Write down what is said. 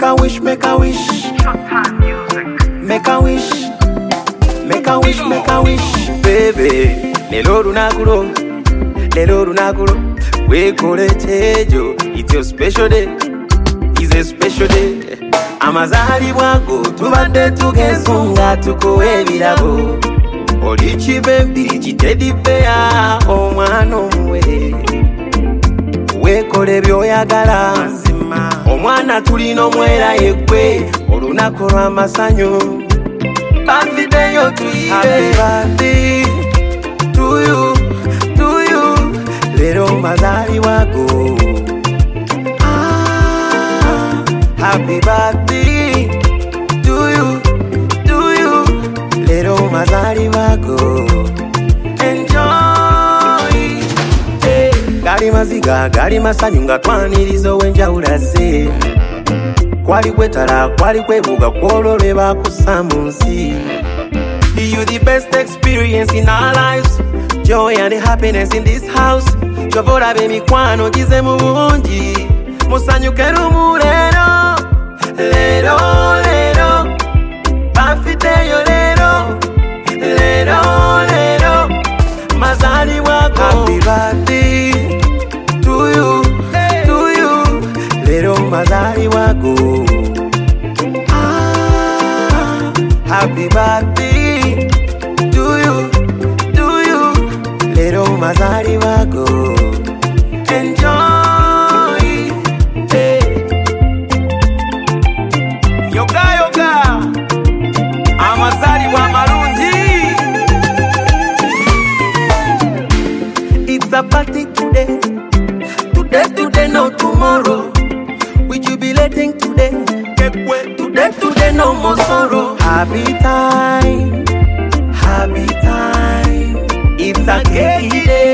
Make a wish, make a wish. Make a wish. Make a wish, make a wish. Baby, lelo lunakulo. Lelo lunakulo. Wekole tejo. It's your special day. It's a special day. Amazali bwago tubadde tugezunga tukuwe ebirabo. Oli kibembi kitedi beya omwana omuwe. Wekole byoyagala omwana tulina omwera yekwe olunaku lw'amasanyu. Birthday yo tuyibe. Happy birthday to you, to you. Lero mazaliwa go. Happy birthday to you, to you. Lero mazaliwa go. Enjoy. Hey. Gali maziga, gali masanyu nga twaniriza wenjawula ze. Kwali kwetala, kwali kwebuga kwolole bakussa mu nsi. You the best experience in our lives. Joy and happiness in this house. Chovola be mikwano gize mu bungi. Musanyuke lumu lero. Lero, lero. Birthday yo lero. Lero, lero. Mazali wako. Happy birthday to you, to you. Lero mazali wako. Happy birthday to you, to you. Lero mazali wako. Enjoy. Hey. Yoga yoga. Amazali wa marunji. It's a party today. Today, today, no tomorrow. We jubilating today. Today, today, no more sorrow. Happy time, happy time. It's a gay day.